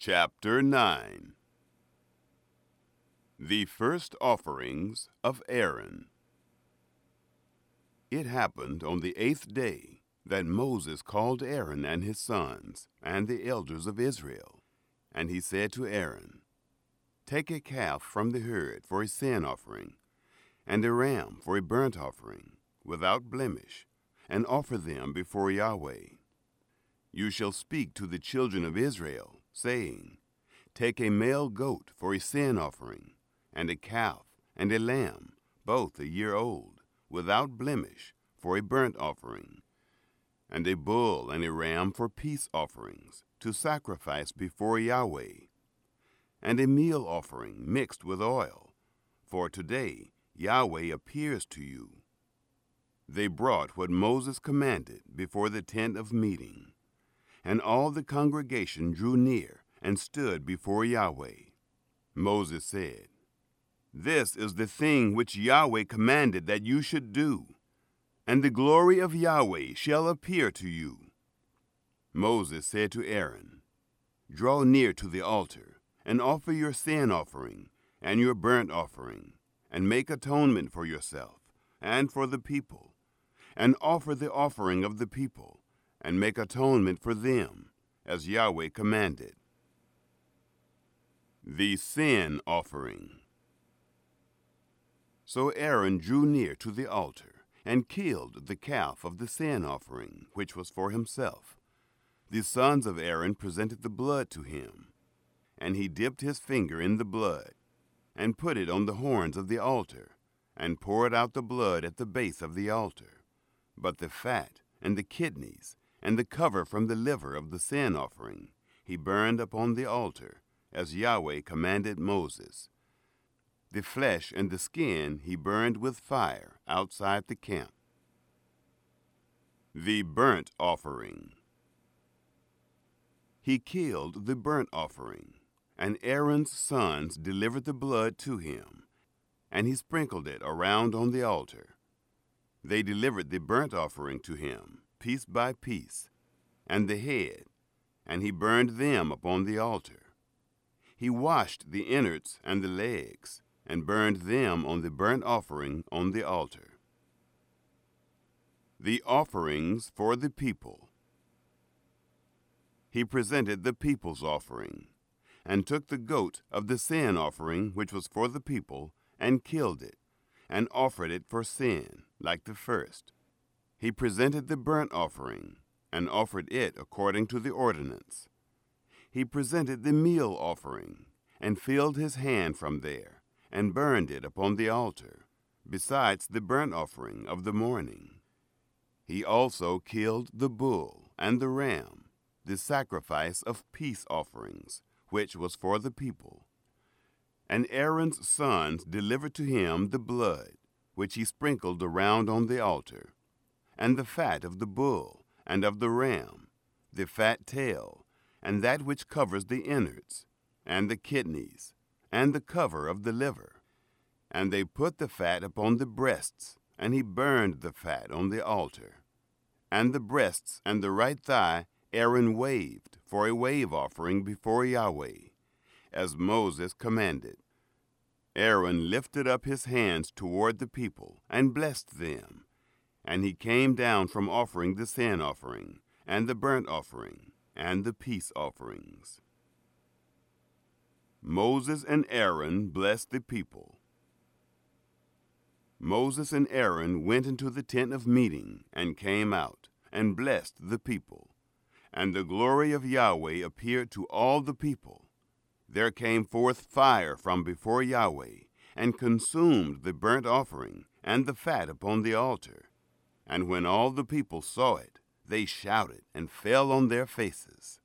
Chapter 9. The First Offerings of Aaron. It happened on the 8th day that Moses called Aaron and his sons and the elders of Israel. And he said to Aaron, "Take a calf from the herd for a sin offering, and a ram for a burnt offering, without blemish, and offer them before Yahweh. You shall speak to the children of Israel, saying, Take a male goat for a sin offering, and a calf and a lamb, both a year old, without blemish, for a burnt offering, and a bull and a ram for peace offerings, to sacrifice before Yahweh, and a meal offering mixed with oil, for today Yahweh appears to you." They brought what Moses commanded before the tent of meeting, and all the congregation drew near and stood before Yahweh. Moses said, "This is the thing which Yahweh commanded that you should do, and the glory of Yahweh shall appear to you." Moses said to Aaron, "Draw near to the altar, and offer your sin offering and your burnt offering, and make atonement for yourself and for the people, and offer the offering of the people, and make atonement for them, as Yahweh commanded." The Sin Offering. So Aaron drew near to the altar, and killed the calf of the sin offering, which was for himself. The sons of Aaron presented the blood to him, and he dipped his finger in the blood, and put it on the horns of the altar, and poured out the blood at the base of the altar. But the fat, and the kidneys, and the cover from the liver of the sin offering he burned upon the altar, as Yahweh commanded Moses. The flesh and the skin he burned with fire outside the camp. The Burnt Offering. He killed the burnt offering, and Aaron's sons delivered the blood to him, and he sprinkled it around on the altar. They delivered the burnt offering to him, piece by piece, and the head, and he burned them upon the altar. He washed the innards and the legs, and burned them on the burnt offering on the altar. The Offerings for the People. He presented the people's offering, and took the goat of the sin offering which was for the people, and killed it, and offered it for sin, like the first. He presented the burnt offering, and offered it according to the ordinance. He presented the meal offering, and filled his hand from there, and burned it upon the altar, besides the burnt offering of the morning. He also killed the bull and the ram, the sacrifice of peace offerings, which was for the people. And Aaron's sons delivered to him the blood, which he sprinkled around on the altar, and the fat of the bull and of the ram, the fat tail, and that which covers the innards, and the kidneys, and the cover of the liver. And they put the fat upon the breasts, and he burned the fat on the altar. And the breasts and the right thigh Aaron waved for a wave offering before Yahweh, as Moses commanded. Aaron lifted up his hands toward the people, and blessed them. And he came down from offering the sin offering, and the burnt offering, and the peace offerings. Moses and Aaron blessed the people. Moses and Aaron went into the tent of meeting, and came out, and blessed the people. And the glory of Yahweh appeared to all the people. There came forth fire from before Yahweh, and consumed the burnt offering and the fat upon the altar. And when all the people saw it, they shouted and fell on their faces.